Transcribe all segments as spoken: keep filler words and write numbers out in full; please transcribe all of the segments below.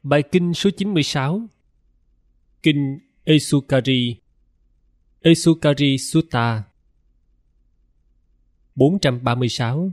Bài kinh số chín mươi sáu. Kinh Esukari, Esukari Sutta. bốn trăm ba mươi sáu.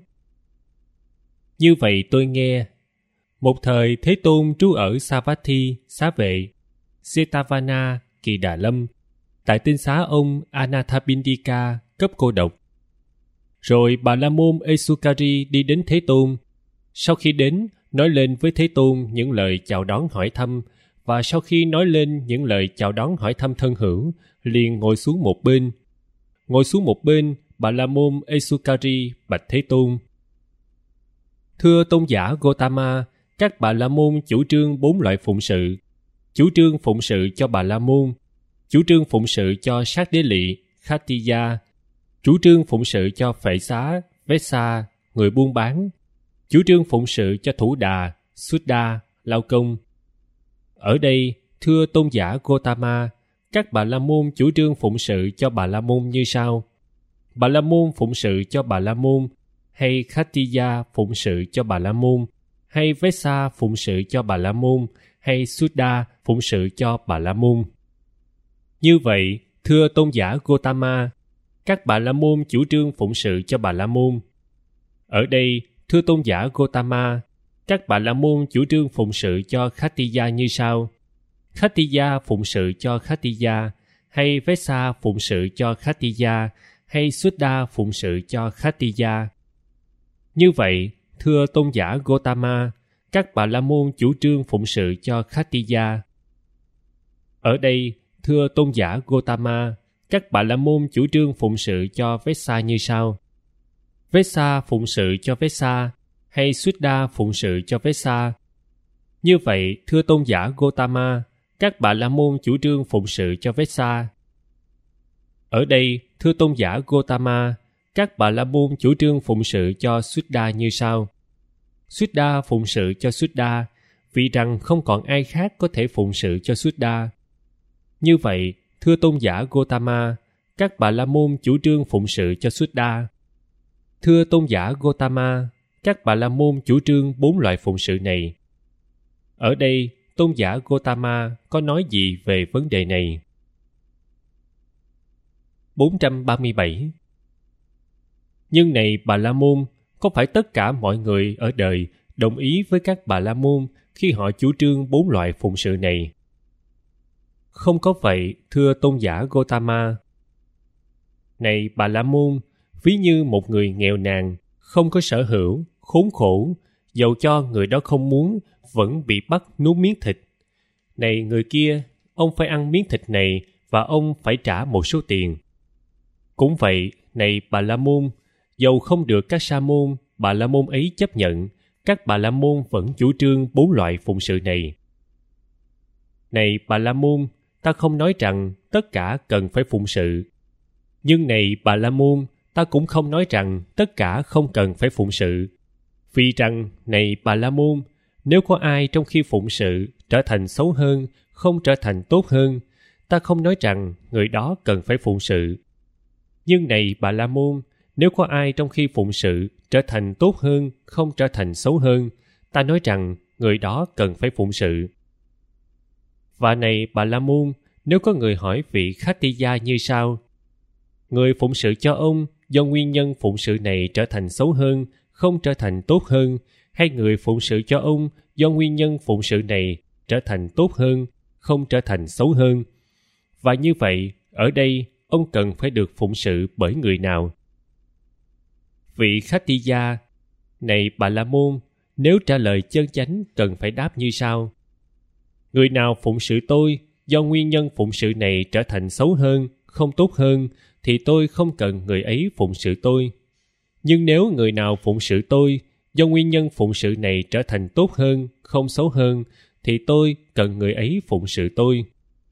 Như vậy tôi nghe, một thời Thế Tôn trú ở Savatthi, Xá Vệ, Jetavana, Kỳ Đà Lâm, tại tinh xá ông Anathapindika, cấp cô độc. Rồi Bà La Môn Esukari đi đến Thế Tôn. Sau khi đến, nói lên với Thế Tôn những lời chào đón hỏi thăm, và sau khi nói lên những lời chào đón hỏi thăm thân hữu, liền ngồi xuống một bên. Ngồi xuống một bên, Bà La Môn Esukari bạch Thế Tôn: Thưa tôn giả Gotama, các Bà La Môn chủ trương bốn loại phụng sự. Chủ trương phụng sự cho Bà La Môn, chủ trương phụng sự cho Sát Đế Lị, Khattiya, chủ trương phụng sự cho Phệ Xá, Vesa, người buôn bán, chủ trương phụng sự cho Thủ Đà, Suddha, lao công. Ở đây, thưa tôn giả Gotama, các Bà La Môn chủ trương phụng sự cho Bà La Môn như sau: Bà La Môn phụng sự cho Bà La Môn, hay Khattiya phụng sự cho Bà La Môn, hay Vesa phụng sự cho Bà La Môn, hay Suddha phụng sự cho Bà La Môn. Như vậy, thưa tôn giả Gotama, các Bà La Môn chủ trương phụng sự cho Bà La Môn. Ở đây, thưa tôn giả Gotama, các Bà La Môn chủ trương phụng sự cho Khattiya như sau: Khattiya phụng sự cho Khattiya, hay Vesa phụng sự cho Khattiya, hay Suddha phụng sự cho Khattiya. Như vậy, thưa tôn giả Gotama, các Bà La Môn chủ trương phụng sự cho Khattiya. Ở đây, thưa tôn giả Gotama, các Bà La Môn chủ trương phụng sự cho Vesa như sau: Vesa phụng sự cho Vesa, hay Suddha phụng sự cho Vesa. Như vậy, thưa tôn giả Gotama, các Bà La Môn chủ trương phụng sự cho Vesa. Ở đây, thưa tôn giả Gotama, các Bà La Môn chủ trương phụng sự cho Suddha như sau: Suddha phụng sự cho Suddha, vì rằng không còn ai khác có thể phụng sự cho Suddha. Như vậy, thưa tôn giả Gotama, các Bà La Môn chủ trương phụng sự cho Suddha. Thưa tôn giả Gotama, các Bà La Môn chủ trương bốn loại phụng sự này. Ở đây, tôn giả Gotama có nói gì về vấn đề này? bốn trăm ba mươi bảy. Nhưng này Bà La Môn, có phải tất cả mọi người ở đời đồng ý với các Bà La Môn khi họ chủ trương bốn loại phụng sự này? Không có vậy, thưa tôn giả Gotama. Này Bà La Môn, ví như một người nghèo nàn, không có sở hữu, khốn khổ, dầu cho người đó không muốn, vẫn bị bắt nuốt miếng thịt. Này người kia, ông phải ăn miếng thịt này và ông phải trả một số tiền. Cũng vậy, này Bà La Môn, dầu không được các sa môn, Bà La Môn ấy chấp nhận, các Bà La Môn vẫn chủ trương bốn loại phụng sự này. Này Bà La Môn, ta không nói rằng tất cả cần phải phụng sự. Nhưng này Bà La Môn, ta cũng không nói rằng tất cả không cần phải phụng sự. Vì rằng, này Bà La Môn, nếu có ai trong khi phụng sự trở thành xấu hơn, không trở thành tốt hơn, ta không nói rằng người đó cần phải phụng sự. Nhưng này Bà La Môn, nếu có ai trong khi phụng sự trở thành tốt hơn, không trở thành xấu hơn, ta nói rằng người đó cần phải phụng sự. Và này Bà La Môn, nếu có người hỏi vị Khattiya như sau: Người phụng sự cho ông do nguyên nhân phụng sự này trở thành xấu hơn, không trở thành tốt hơn, hay người phụng sự cho ông do nguyên nhân phụng sự này trở thành tốt hơn, không trở thành xấu hơn. Và như vậy, ở đây, ông cần phải được phụng sự bởi người nào? Vị Khattiya: Này Bà La Môn, nếu trả lời chân chánh cần phải đáp như sau: Người nào phụng sự tôi do nguyên nhân phụng sự này trở thành xấu hơn, không tốt hơn, thì tôi không cần người ấy phụng sự tôi. Nhưng nếu người nào phụng sự tôi do nguyên nhân phụng sự này trở thành tốt hơn, không xấu hơn, thì tôi cần người ấy phụng sự tôi.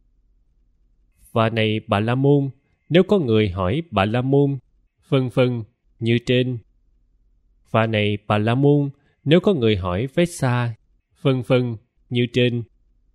Và này Bà La Môn, nếu có người hỏi Bà La Môn, vân vân, như trên. Và này Bà La Môn, nếu có người hỏi Vesa, vân vân, như trên.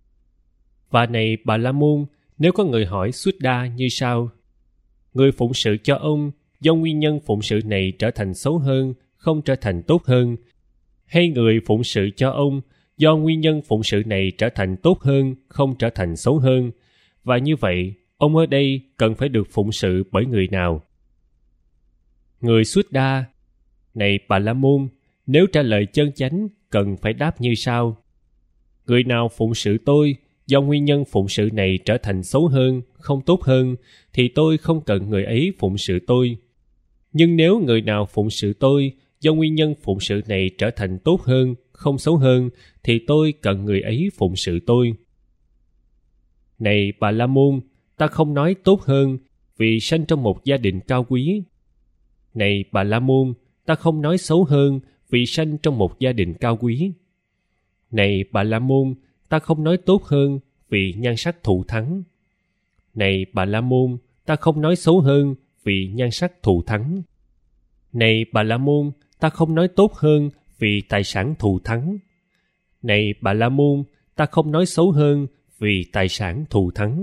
Và này Bà La Môn, nếu có người hỏi Suddha như sau: Người phụng sự cho ông do nguyên nhân phụng sự này trở thành xấu hơn, không trở thành tốt hơn, hay người phụng sự cho ông do nguyên nhân phụng sự này trở thành tốt hơn, không trở thành xấu hơn. Và như vậy, ông ở đây cần phải được phụng sự bởi người nào? Người Suddha, này Bà La Môn, nếu trả lời chân chánh, cần phải đáp như sau. Người nào phụng sự tôi, do nguyên nhân phụng sự này trở thành xấu hơn, không tốt hơn, thì tôi không cần người ấy phụng sự tôi. Nhưng nếu người nào phụng sự tôi, do nguyên nhân phụng sự này trở thành tốt hơn, không xấu hơn, thì tôi cần người ấy phụng sự tôi. Này Bà La Môn, ta không nói tốt hơn, vì sanh trong một gia đình cao quý. Này Bà La Môn, ta không nói xấu hơn, vì sanh trong một gia đình cao quý. Này Bà La Môn, ta không nói tốt hơn, vì nhan sắc thù thắng. Này Bà La Môn, ta không nói xấu hơn, vì nhan sắc thù thắng. Này Bà La Môn, ta không nói tốt hơn, vì tài sản thù thắng. Này Bà La Môn, ta không nói xấu hơn, vì tài sản thù thắng.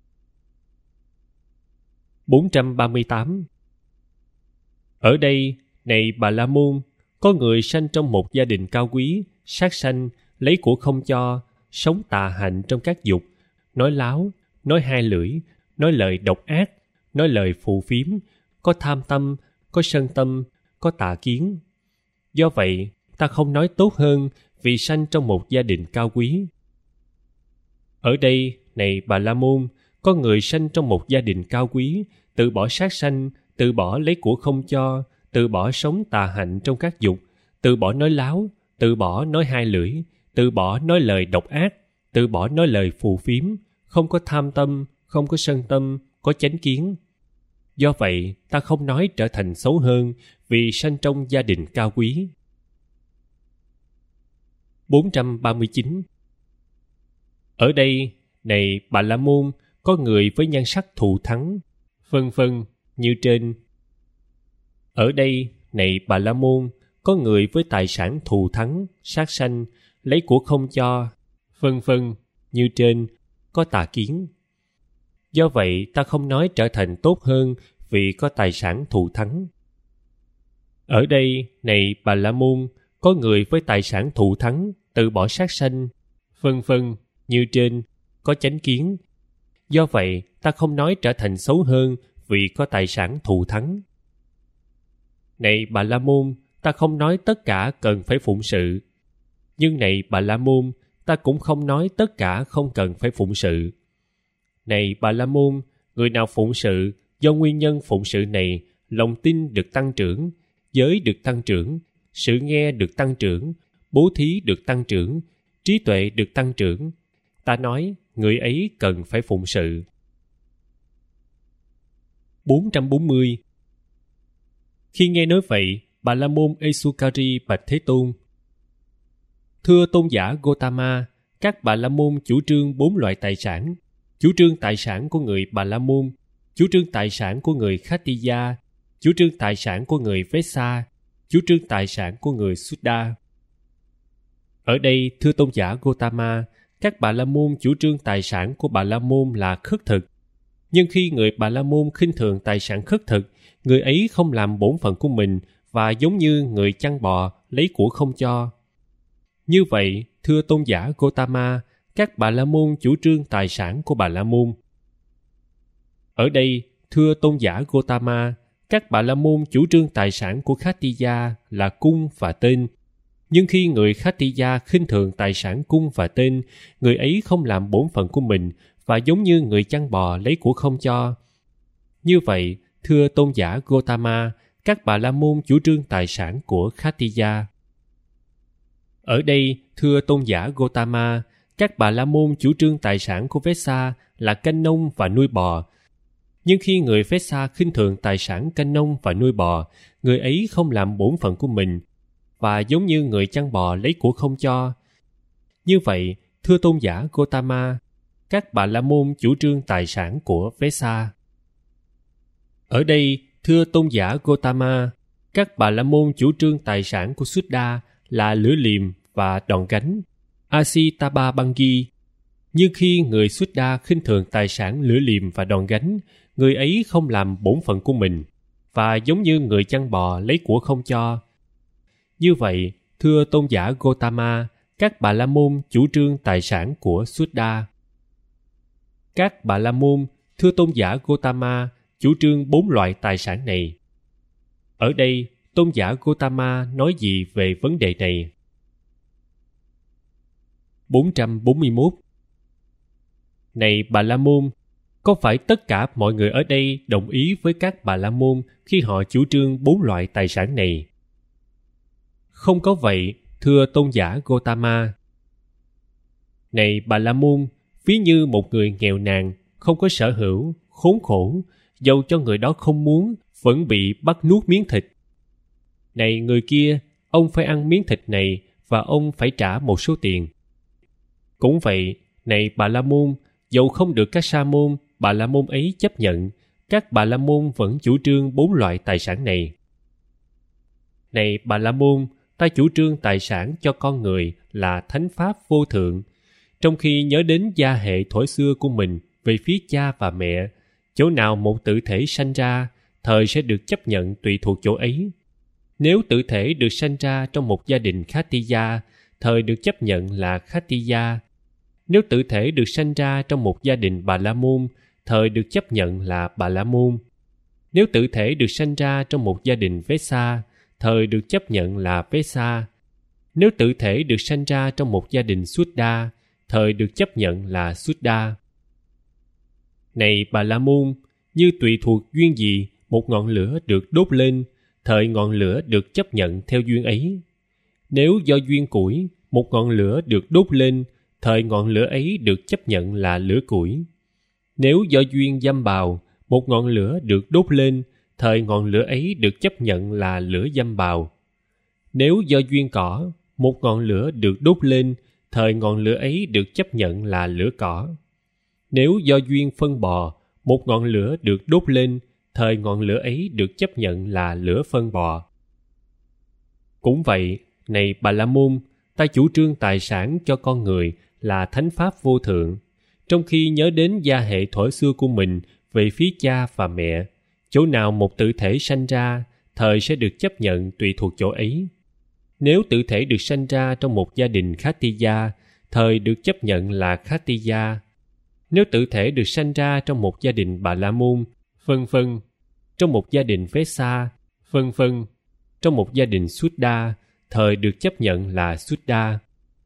bốn trăm ba mươi tám. Ở đây, này Bà La Môn, có người sanh trong một gia đình cao quý, sát sanh, lấy của không cho, sống tà hạnh trong các dục, nói láo, nói hai lưỡi, nói lời độc ác, nói lời phù phiếm, có tham tâm, có sân tâm, có tà kiến. Do vậy, ta không nói tốt hơn, vì sanh trong một gia đình cao quý. Ở đây, này Bà La Môn, có người sanh trong một gia đình cao quý, từ bỏ sát sanh, từ bỏ lấy của không cho, từ bỏ sống tà hạnh trong các dục, từ bỏ nói láo, từ bỏ nói hai lưỡi, từ bỏ nói lời độc ác, từ bỏ nói lời phù phiếm, không có tham tâm, không có sân tâm, có chánh kiến. Do vậy, ta không nói trở thành xấu hơn, vì sanh trong gia đình cao quý. bốn trăm ba mươi chín. Ở đây, này Bà La Môn, có người với nhan sắc thù thắng, vân vân như trên. Ở đây, này Bà La Môn, có người với tài sản thù thắng, sát sanh, lấy của không cho, vân vân như trên, có tà kiến. Do vậy, ta không nói trở thành tốt hơn, vì có tài sản thù thắng. Ở đây, này Bà La Môn, có người với tài sản thù thắng, từ bỏ sát sanh, vân vân như trên, có chánh kiến. Do vậy, ta không nói trở thành xấu hơn, vì có tài sản thù thắng. Này Bà La Môn, ta không nói tất cả cần phải phụng sự. Nhưng này Bà La Môn, ta cũng không nói tất cả không cần phải phụng sự. Này Bà La Môn, người nào phụng sự, do nguyên nhân phụng sự này, lòng tin được tăng trưởng, giới được tăng trưởng, sự nghe được tăng trưởng, bố thí được tăng trưởng, trí tuệ được tăng trưởng. Ta nói, người ấy cần phải phụng sự. bốn trăm bốn mươi. Khi nghe nói vậy, Bà La Môn Esukari bạch Thế Tôn: Thưa tôn giả Gotama, các Bà La Môn chủ trương bốn loại tài sản: chủ trương tài sản của người Bà La Môn, chủ trương tài sản của người Khattiya, chủ trương tài sản của người Vesa, chủ trương tài sản của người Suddha. Ở đây, thưa tôn giả Gotama, các Bà La Môn chủ trương tài sản của Bà La Môn là khất thực. Nhưng khi người Bà La Môn khinh thường tài sản khất thực, người ấy không làm bổn phận của mình và giống như người chăn bò lấy của không cho. Như vậy, thưa tôn giả Gotama, các Bà La Môn chủ trương tài sản của Bà La Môn. Ở đây, thưa tôn giả Gotama, các Bà La Môn chủ trương tài sản của Khattiya là cung và tên. Nhưng khi người Khattiya khinh thường tài sản cung và tên, người ấy không làm bổn phận của mình và giống như người chăn bò lấy của không cho. Như vậy, thưa tôn giả Gotama, các Bà La Môn chủ trương tài sản của Khattiya. Ở đây, thưa tôn giả Gotama, các Bà La Môn chủ trương tài sản của Vesa là canh nông và nuôi bò. Nhưng khi người Vesa khinh thường tài sản canh nông và nuôi bò, người ấy không làm bổn phận của mình và giống như người chăn bò lấy của không cho. Như vậy, thưa tôn giả Gotama, các Bà La Môn chủ trương tài sản của Vesa. Ở đây, thưa tôn giả Gotama, các Bà La Môn chủ trương tài sản của Suddha là lửa liềm và đòn gánh, Asitaba Bangi. Nhưng khi người Suddha khinh thường tài sản lửa liềm và đòn gánh, người ấy không làm bổn phận của mình và giống như người chăn bò lấy của không cho. Như vậy, thưa tôn giả Gotama, các Bà La Môn chủ trương tài sản của Suddha. Các Bà La Môn, thưa tôn giả Gotama, chủ trương bốn loại tài sản này. Ở đây, tôn giả Gotama nói gì về vấn đề này? bốn trăm bốn mươi mốt. Này Bà La Môn, có phải tất cả mọi người ở đây đồng ý với các Bà La Môn khi họ chủ trương bốn loại tài sản này? Không có vậy, thưa tôn giả Gotama. Này Bà La Môn, ví như một người nghèo nàn, không có sở hữu, khốn khổ, dầu cho người đó không muốn, vẫn bị bắt nuốt miếng thịt. Này người kia, ông phải ăn miếng thịt này và ông phải trả một số tiền. Cũng vậy, này Bà La Môn, dầu không được các sa môn, Bà La Môn ấy chấp nhận, các Bà La Môn vẫn chủ trương bốn loại tài sản này. Này Bà La Môn, ta chủ trương tài sản cho con người là thánh pháp vô thượng, trong khi nhớ đến gia hệ thuở xưa của mình về phía cha và mẹ, chỗ nào một tự thể sanh ra, thời sẽ được chấp nhận tùy thuộc chỗ ấy. Nếu tự thể được sanh ra trong một gia đình Khattiya, thời được chấp nhận là Khattiya. Nếu tự thể được sanh ra trong một gia đình Bà La Môn, thời được chấp nhận là Bà La Môn. Nếu tự thể được sanh ra trong một gia đình Vesa, thời được chấp nhận là Vesa. Nếu tự thể được sanh ra trong một gia đình Suddha, thời được chấp nhận là Suddha. Này Bà La Môn, như tùy thuộc duyên gì, một ngọn lửa được đốt lên, thời ngọn lửa được chấp nhận theo duyên ấy. Nếu do duyên củi, một ngọn lửa được đốt lên, thời ngọn lửa ấy được chấp nhận là lửa củi. Nếu do duyên dâm bào, một ngọn lửa được đốt lên, thời ngọn lửa ấy được chấp nhận là lửa dâm bào. Nếu do duyên cỏ, một ngọn lửa được đốt lên, thời ngọn lửa ấy được chấp nhận là lửa cỏ. Nếu do duyên phân bò, một ngọn lửa được đốt lên, thời ngọn lửa ấy được chấp nhận là lửa phân bò. Cũng vậy, này Bà La Môn, ta chủ trương tài sản cho con người là thánh pháp vô thượng, trong khi nhớ đến gia hệ thuở xưa của mình về phía cha và mẹ, chỗ nào một tự thể sanh ra, thời sẽ được chấp nhận tùy thuộc chỗ ấy. Nếu tự thể được sanh ra trong một gia đình Khattiya, thời được chấp nhận là Khattiya. Nếu tự thể được sanh ra trong một gia đình Bà La Môn, vân vân, trong một gia đình Vesa, vân vân, trong một gia đình Suddha, thời được chấp nhận là Suddha.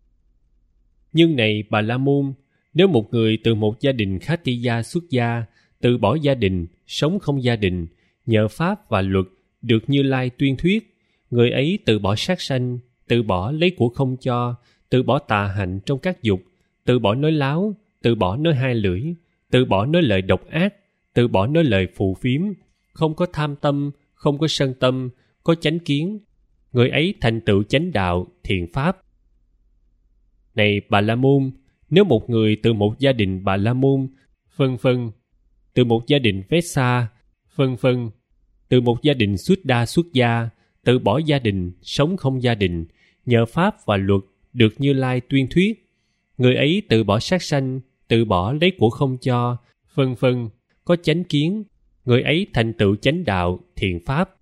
Nhưng này Bà La Môn, nếu một người từ một gia đình Khattiya xuất gia, từ bỏ gia đình, sống không gia đình, nhờ pháp và luật được Như Lai tuyên thuyết, người ấy từ bỏ sát sanh, từ bỏ lấy của không cho, từ bỏ tà hạnh trong các dục, từ bỏ nói láo, từ bỏ nói hai lưỡi, từ bỏ nói lời độc ác, từ bỏ nói lời phù phiếm, không có tham tâm, không có sân tâm, có chánh kiến, người ấy thành tựu chánh đạo, thiện pháp. Này Bà La Môn, nếu một người từ một gia đình Bà La Môn, vân vân, từ một gia đình Vesa, vân vân, từ một gia đình Suddha xuất gia, từ bỏ gia đình, sống không gia đình, nhờ pháp và luật được Như Lai tuyên thuyết, người ấy từ bỏ sát sanh, từ bỏ lấy của không cho, vân vân, có chánh kiến, người ấy thành tựu chánh đạo, thiện pháp.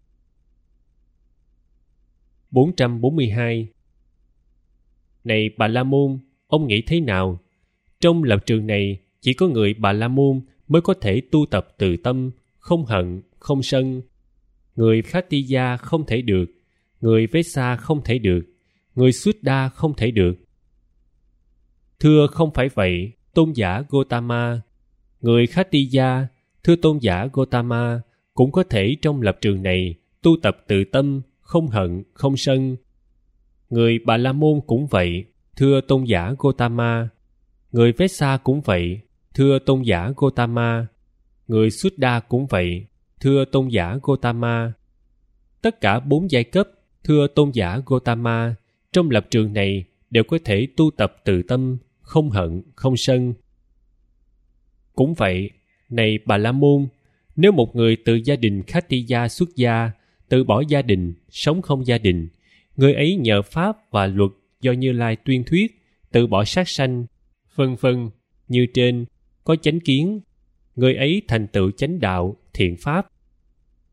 bốn trăm bốn mươi hai. Này Bà La Môn, ông nghĩ thế nào? Trong lập trường này, chỉ có người Bà La Môn mới có thể tu tập từ tâm, không hận, không sân. Người Khattiya không thể được, người Vesa không thể được, người Suddha không thể được. Thưa không phải vậy, tôn giả Gotama. Người Khattiya, thưa tôn giả Gotama, cũng có thể trong lập trường này tu tập từ tâm, không hận, không sân. Người Bà La Môn cũng vậy, thưa tôn giả Gotama. Người Vesa cũng vậy, thưa tôn giả Gotama. Người Suddha cũng vậy, thưa tôn giả Gotama. Tất cả bốn giai cấp, thưa tôn giả Gotama, trong lập trường này đều có thể tu tập từ tâm, không hận, không sân. Cũng vậy, này Bà La Môn, nếu một người từ gia đình Khattiya xuất gia, từ bỏ gia đình, sống không gia đình, người ấy nhờ pháp và luật do Như Lai tuyên thuyết, từ bỏ sát sanh, vân vân, như trên, có chánh kiến, người ấy thành tựu chánh đạo, thiện pháp.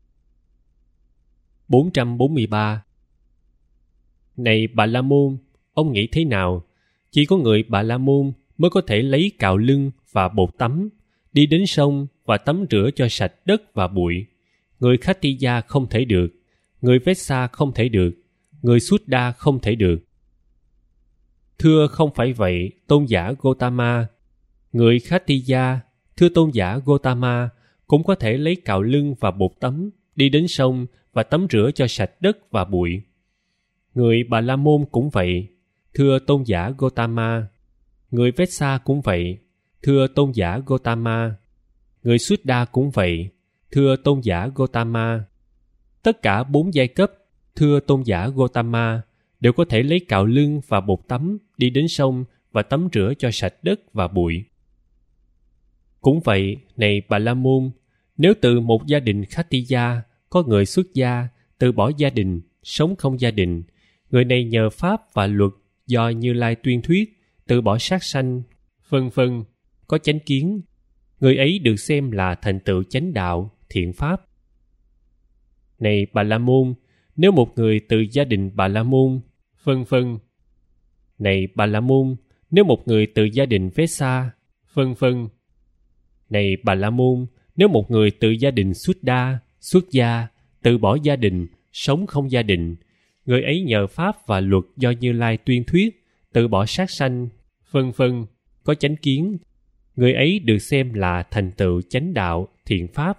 bốn trăm bốn mươi ba. Này Bà La Môn, ông nghĩ thế nào? Chỉ có người Bà La Môn mới có thể lấy cạo lưng và bột tắm, đi đến sông và tắm rửa cho sạch đất và bụi. Người Khattiya không thể được, người Vesa không thể được, người Suddha không thể được. Thưa không phải vậy, tôn giả Gotama. Người Khattiya, thưa tôn giả Gotama, cũng có thể lấy cạo lưng và bột tắm, đi đến sông và tắm rửa cho sạch đất và bụi. Người Bà La Môn cũng vậy, thưa tôn giả Gotama. Người Vesa cũng vậy, thưa tôn giả Gotama. Người Suddha cũng vậy, thưa tôn giả Gotama. Tất cả bốn giai cấp, thưa tôn giả Gotama, đều có thể lấy cạo lưng và bột tắm, đi đến sông và tắm rửa cho sạch đất và bụi. Cũng vậy, này Bà La Môn, nếu từ một gia đình Khattiya có người xuất gia, từ bỏ gia đình, sống không gia đình, người này nhờ pháp và luật do Như Lai tuyên thuyết, từ bỏ sát sanh, vân vân, có chánh kiến, người ấy được xem là thành tựu chánh đạo, thiện pháp. Này Bà La Môn, nếu một người từ gia đình Bà La Môn, vân vân. Này Bà La Môn, nếu một người từ gia đình Vesa, vân vân. Này Bà La Môn, nếu một người từ gia đình Suddha, xuất gia, từ bỏ gia đình, sống không gia đình, người ấy nhờ pháp và luật do Như Lai tuyên thuyết, từ bỏ sát sanh, vân vân, có chánh kiến, người ấy được xem là thành tựu chánh đạo, thiện pháp.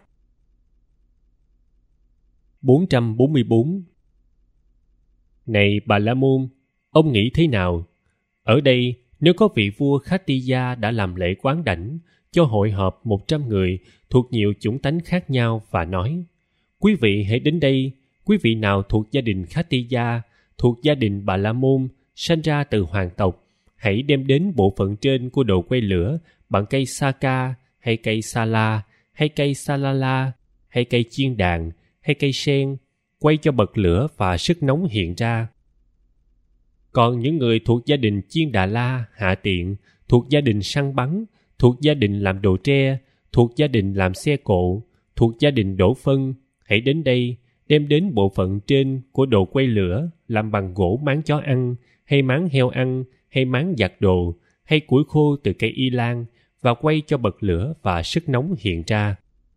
bốn trăm bốn mươi bốn. Này Bà La Môn, ông nghĩ thế nào? Ở đây, nếu có vị vua Khattiya đã làm lễ quán đảnh cho hội họp một trăm người thuộc nhiều chủng tánh khác nhau và nói: quý vị hãy đến đây, quý vị nào thuộc gia đình Khattiya, thuộc gia đình Bà La Môn, sanh ra từ hoàng tộc, hãy đem đến bộ phận trên của đồ quay lửa bằng cây Saka, hay cây Sala, hay cây Salala, hay cây chiên đàn, hay cây sen, quay cho bật lửa và sức nóng hiện ra. Còn những người thuộc gia đình Chiên Đà La, Hạ Tiện, thuộc gia đình săn bắn, thuộc gia đình làm đồ tre, thuộc gia đình làm xe cộ, thuộc gia đình đổ phân, hãy đến đây, đem đến bộ phận trên của đồ quay lửa làm bằng gỗ máng chó ăn, hay máng heo ăn, hay máng giặt đồ, hay củi khô từ cây y lan, và quay cho bật lửa và sức nóng hiện ra.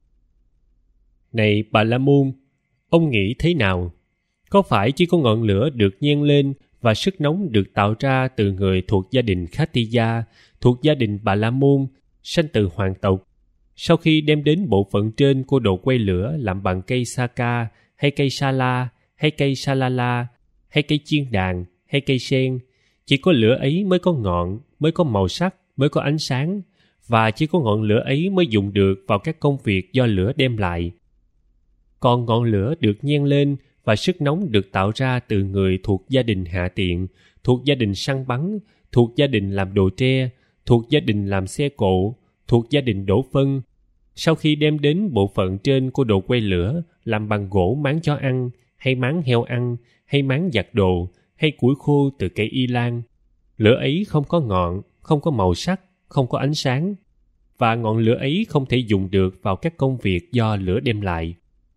Này Bà La Môn, ông nghĩ thế nào? Có phải chỉ có ngọn lửa được nhen lên và sức nóng được tạo ra từ người thuộc gia đình Khattiya, thuộc gia đình Bà La Môn, sanh từ hoàng tộc, sau khi đem đến bộ phận trên của đồ quay lửa làm bằng cây Saka, hay cây Sala, hay cây Salala, hay cây chiên đàn, hay cây sen, chỉ có lửa ấy mới có ngọn, mới có màu sắc, mới có ánh sáng, và chỉ có ngọn lửa ấy mới dùng được vào các công việc do lửa đem lại. Còn ngọn lửa được nhen lên và sức nóng được tạo ra từ người thuộc gia đình Hạ Tiện, thuộc gia đình săn bắn, thuộc gia đình làm đồ tre, thuộc gia đình làm xe cộ, thuộc gia đình đổ phân, sau khi đem đến bộ phận trên của đồ quay lửa làm bằng gỗ máng chó ăn, hay máng heo ăn, hay máng giặt đồ, hay củi khô từ cây y lan, lửa ấy không có ngọn, không có màu sắc, không có ánh sáng, và ngọn lửa ấy không thể dùng được vào các công việc do lửa đem lại.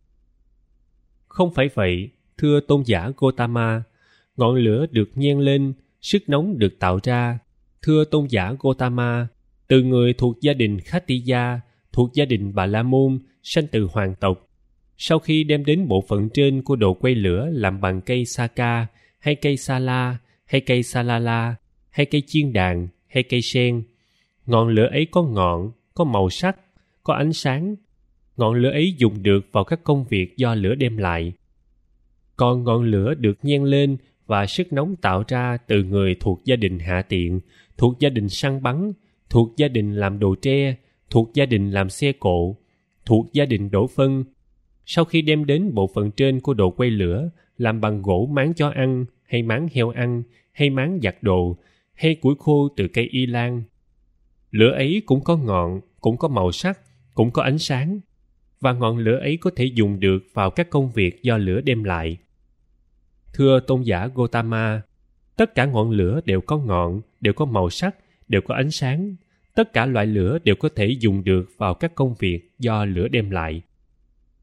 Không phải vậy, thưa tôn giả Gotama, ngọn lửa được nhen lên, sức nóng được tạo ra, thưa tôn giả Gotama, từ người thuộc gia đình Khattiya, thuộc gia đình Bà La Môn, sanh từ hoàng tộc, sau khi đem đến bộ phận trên của đồ quay lửa làm bằng cây Saka, hay cây Sala, hay cây Salala, hay cây chiên đàn, hay cây sen, ngọn lửa ấy có ngọn, có màu sắc, có ánh sáng, ngọn lửa ấy dùng được vào các công việc do lửa đem lại. Còn ngọn lửa được nhen lên và sức nóng tạo ra từ người thuộc gia đình Hạ Tiện, thuộc gia đình săn bắn, thuộc gia đình làm đồ tre, thuộc gia đình làm xe cộ, thuộc gia đình đổ phân, sau khi đem đến bộ phận trên của đồ quay lửa làm bằng gỗ máng chó ăn, hay máng heo ăn, hay máng giặt đồ, hay củi khô từ cây y lan, lửa ấy cũng có ngọn, cũng có màu sắc, cũng có ánh sáng, và ngọn lửa ấy có thể dùng được vào các công việc do lửa đem lại. Thưa tôn giả Gotama, tất cả ngọn lửa đều có ngọn, đều có màu sắc, đều có ánh sáng. Tất cả loại lửa đều có thể dùng được vào các công việc do lửa đem lại.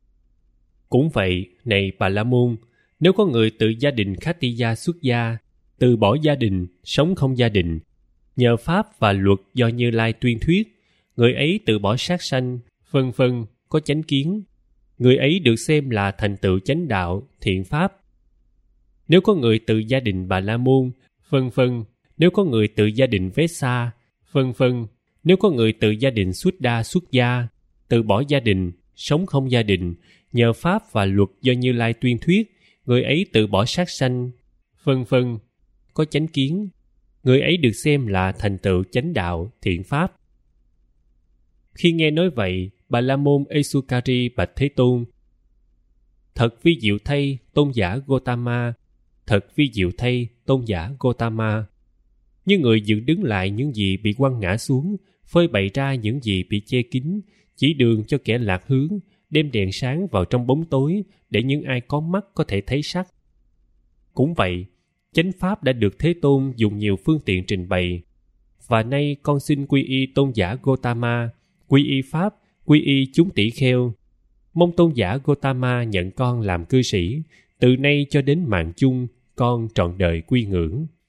Cũng vậy, này Bà La Môn, nếu có người từ gia đình Khattiya xuất gia, từ bỏ gia đình, sống không gia đình. Nhờ pháp và luật do Như Lai tuyên thuyết, người ấy từ bỏ sát sanh, vân vân, có chánh kiến. Người ấy được xem là thành tựu chánh đạo, thiện pháp. Nếu có người từ gia đình Bà La Môn, vân vân, nếu có người từ gia đình Vesa, vân vân, nếu có người từ gia đình Xuất Đa xuất gia, từ bỏ gia đình, sống không gia đình, nhờ pháp và luật do Như Lai tuyên thuyết, người ấy từ bỏ sát sanh, vân vân, có chánh kiến. Người ấy được xem là thành tựu chánh đạo, thiện pháp. Khi nghe nói vậy, Bà La Môn Esukari bạch Thế Tôn: Thật vi diệu thay, tôn giả Gotama, thật vi diệu thay, tôn giả Gotama. Như người dựng đứng lại những gì bị quăng ngã xuống, phơi bày ra những gì bị che kín, chỉ đường cho kẻ lạc hướng, đem đèn sáng vào trong bóng tối để những ai có mắt có thể thấy sắc. Cũng vậy, chánh pháp đã được Thế Tôn dùng nhiều phương tiện trình bày. Và nay con xin quy y tôn giả Gotama, quy y pháp, quy y chúng tỷ kheo. Mong tôn giả Gotama nhận con làm cư sĩ, từ nay cho đến mạng chung, con trọn đời quy ngưỡng.